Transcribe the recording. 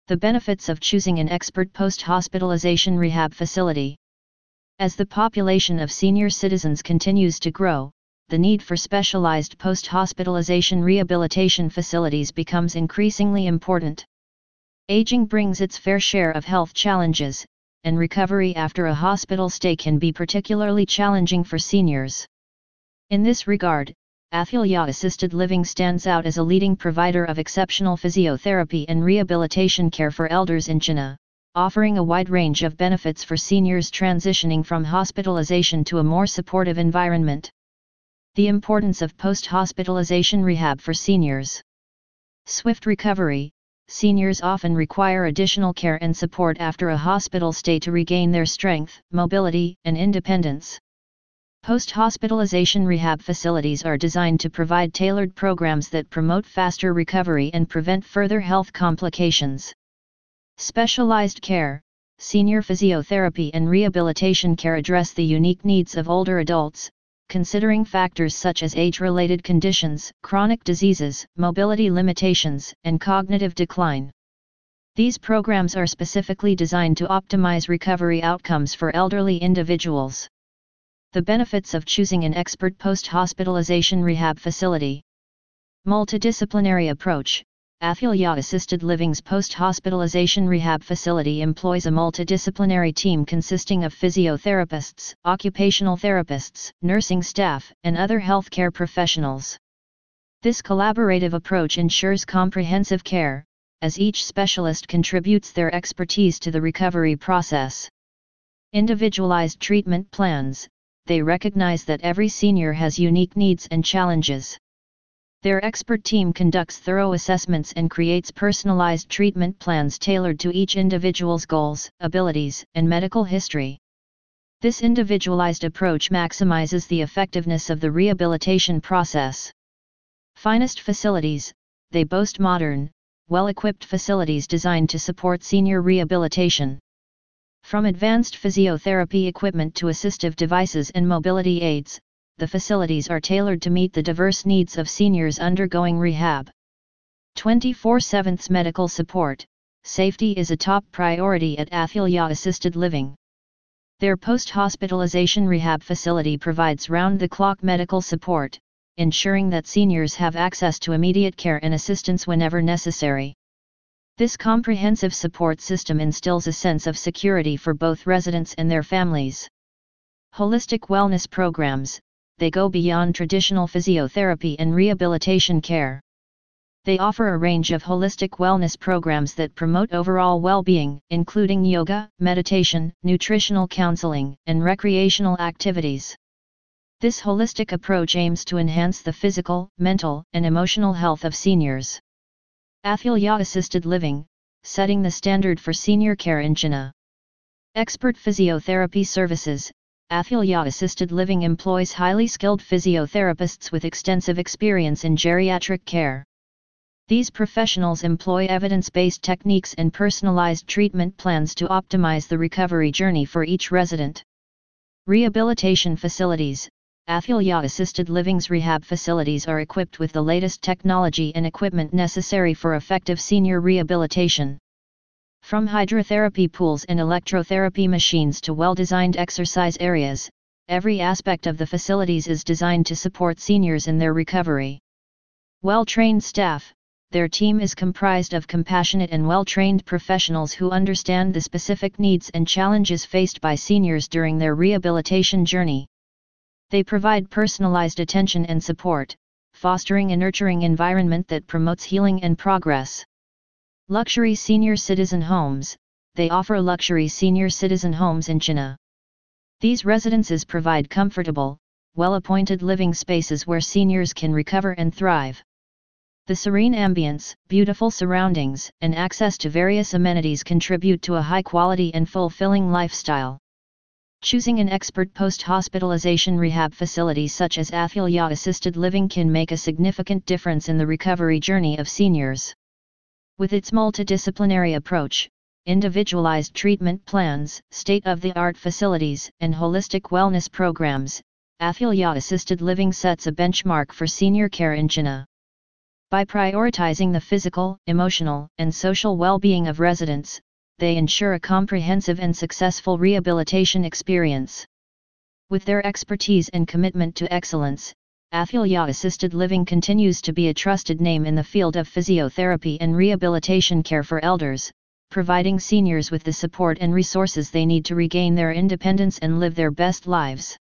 The benefits of choosing an expert post-hospitalization rehab facility. As the population of senior citizens continues to grow, the need for specialized post-hospitalization rehabilitation facilities becomes increasingly important. Aging brings its fair share of health challenges, and recovery after a hospital stay can be particularly challenging for seniors. In this regard, Athalya Assisted Living stands out as a leading provider of exceptional physiotherapy and rehabilitation care for elders in Chennai, offering a wide range of benefits for seniors transitioning from hospitalization to a more supportive environment. The importance of post-hospitalization rehab for seniors. Swift recovery. Seniors often require additional care and support after a hospital stay to regain their strength, mobility, and independence. Post-hospitalization rehab facilities are designed to provide tailored programs that promote faster recovery and prevent further health complications. Specialized care. Senior physiotherapy and rehabilitation care address the unique needs of older adults, considering factors such as age-related conditions, chronic diseases, mobility limitations, and cognitive decline. These programs are specifically designed to optimize recovery outcomes for elderly individuals. The benefits of choosing an expert post-hospitalization rehab facility. Multidisciplinary approach. Athalya Assisted Living's post-hospitalization rehab facility employs a multidisciplinary team consisting of physiotherapists, occupational therapists, nursing staff, and other healthcare professionals. This collaborative approach ensures comprehensive care, as each specialist contributes their expertise to the recovery process. Individualized treatment plans. They recognize that every senior has unique needs and challenges. Their expert team conducts thorough assessments and creates personalized treatment plans tailored to each individual's goals, abilities, and medical history. This individualized approach maximizes the effectiveness of the rehabilitation process. Finest facilities. They boast modern, well-equipped facilities designed to support senior rehabilitation. From advanced physiotherapy equipment to assistive devices and mobility aids, the facilities are tailored to meet the diverse needs of seniors undergoing rehab. 24/7 medical support. Safety is a top priority at Athalya Assisted Living. Their post-hospitalization rehab facility provides round-the-clock medical support, ensuring that seniors have access to immediate care and assistance whenever necessary. This comprehensive support system instills a sense of security for both residents and their families. Holistic wellness programs. They go beyond traditional physiotherapy and rehabilitation care. They offer a range of holistic wellness programs that promote overall well-being, including yoga, meditation, nutritional counseling, and recreational activities. This holistic approach aims to enhance the physical, mental, and emotional health of seniors. Athalya Assisted Living, setting the standard for senior care in Chennai. Expert physiotherapy services. Athalya Assisted Living employs highly skilled physiotherapists with extensive experience in geriatric care. These professionals employ evidence-based techniques and personalized treatment plans to optimize the recovery journey for each resident. Rehabilitation facilities. Athalya Assisted Living's rehab facilities are equipped with the latest technology and equipment necessary for effective senior rehabilitation. From hydrotherapy pools and electrotherapy machines to well-designed exercise areas, every aspect of the facilities is designed to support seniors in their recovery. Well-trained staff. Their team is comprised of compassionate and well-trained professionals who understand the specific needs and challenges faced by seniors during their rehabilitation journey. They provide personalized attention and support, fostering a nurturing environment that promotes healing and progress. Luxury senior citizen homes. They offer luxury senior citizen homes in Chennai. These residences provide comfortable, well-appointed living spaces where seniors can recover and thrive. The serene ambience, beautiful surroundings, and access to various amenities contribute to a high-quality and fulfilling lifestyle. Choosing an expert post-hospitalization rehab facility such as Athalya Assisted Living can make a significant difference in the recovery journey of seniors. With its multidisciplinary approach, individualized treatment plans, state-of-the-art facilities, and holistic wellness programs, Athalya Assisted Living sets a benchmark for senior care in Chennai. By prioritizing the physical, emotional, and social well-being of residents, they ensure a comprehensive and successful rehabilitation experience. With their expertise and commitment to excellence, Athilia Assisted Living continues to be a trusted name in the field of physiotherapy and rehabilitation care for elders, providing seniors with the support and resources they need to regain their independence and live their best lives.